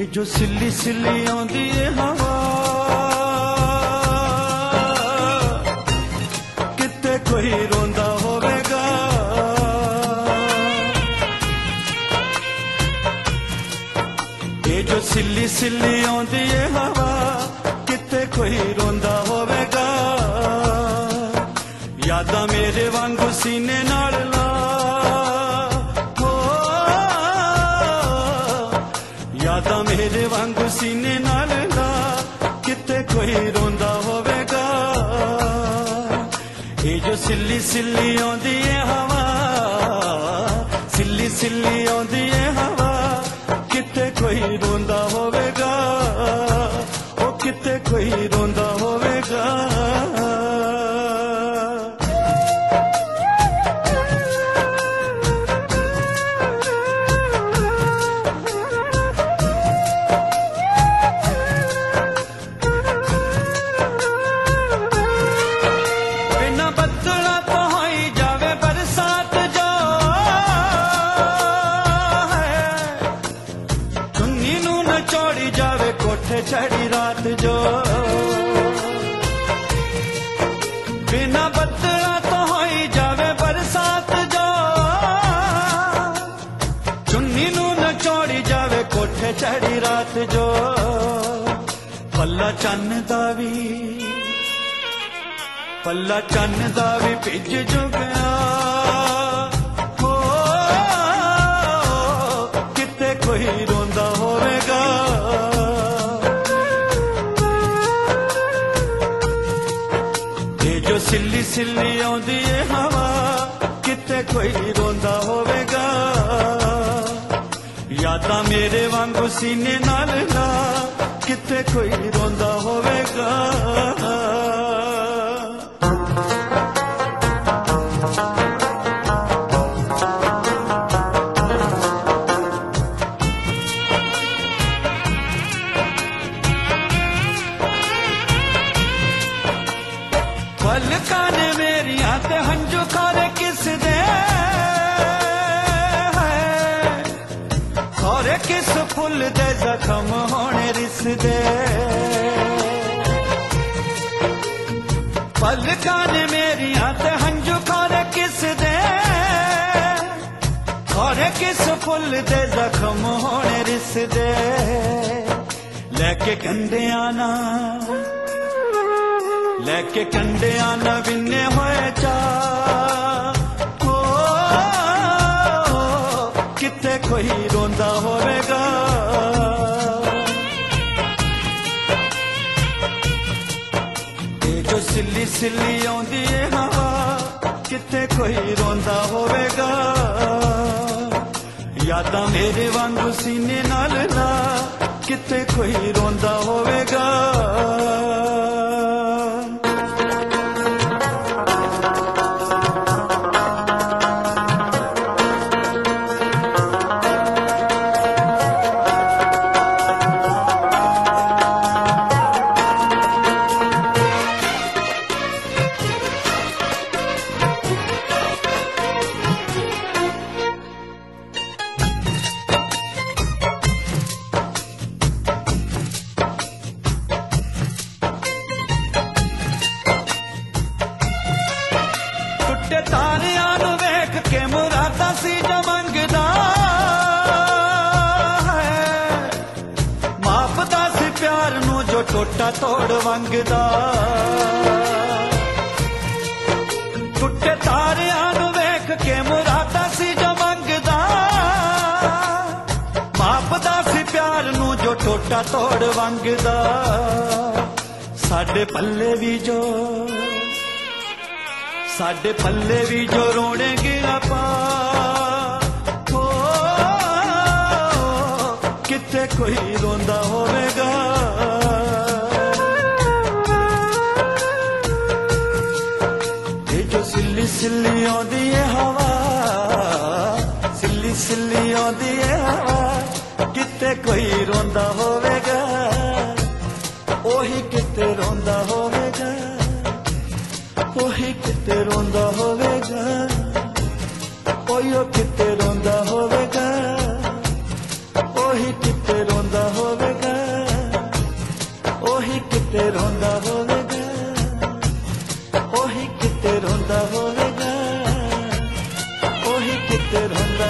जो सिल्ली सिल्ली आंदी है हवा किते कोई रोंदा होवेगा। ये जो सिल्ली सिल्ली आंदी है हवा किते कोई रोंदा होवेगा। यादां मेरे वांगू सीने नाल ला हो, यादां मेरे वांगू सीने नाल ला किते कोई रोंदा होवेगा। ये जो सिल्ली सिल्ली आंदी है हवा, सिल्ली सिल्ली आंदी है हवा किते कोई रोंदा होवेगा, ओ किते कोई रोंदा होवेगा। चढ़ी रात जो बिना बदला तो होई जावे बरसात जो, चुन्नी नू नचोड़ी जावे कोठे चढ़ी रात जो। पल्ला चन्न दा भी, पल्ला चन्न दा भी भिज जो गया हो, किते कोई रोंदा होवेगा। जो सिल्ली सिल्ली आंदी है हवा किते कोई रोंदा होवेगा। यादां मेरे वांगू सीने नाल ला किते कोई रोंदा होवेगा। पलकां ने मेरियां ते हंजू खारे किस दे खारे किस फुल दे जख्म होने रिस दे। पलकां ने मेरियां ते हंजू खारे किस दे खारे किस फुल दे जख्म होने रिस दे। लेके कंडे आना, लेके कंडे आना बिन्ने होए चा हो, किते कोई रोंदा होवेगा। ये जो सिल्ली सिल्ली आंदी है हवा किते कोई रोंदा होवेगा। यादां मेरे वांगू सीने नाल ला किते कोई रोंदा होवेगा। तारियां नू वेख के मुरादा सी जो मंगदा है, मापदा सी प्यार नू जो टोटा तोड़ वंगदा। टुटे तारियां नू वेख के मुरादा सी जो मंगदा, मापदा सी प्यार नू जो टोटा तोड़ वंगदा। साडे पल्ले भी जो, साडे पल्ले भी जो रोने गिरा पा हो, किते कोई रोंदा होवेगा। ये जो सिल्ली सिल्ली आंदी है हवा, सिल्ली सिल्ली आंदी है हवा किते कोई रोंदा होवेगा। ओही किते रोंदा होवेगा, ओही किते रोंदा होवेगा, ओयो किते रोंदा होवेगा, ओ ਉਹੀ ਕਿਤੇ ਰੋਂਦਾ ਹੋਵੇਗਾ, ਉਹੀ ਕਿਤੇ ਰੋਂਦਾ ਹੋਵੇਗਾ, ਉਹੀ ਕਿਤੇ ਰੋਂਦਾ ਹੋਵੇਗਾ, ਉਹੀ ਕਿਤੇ ਰੋਂਦਾ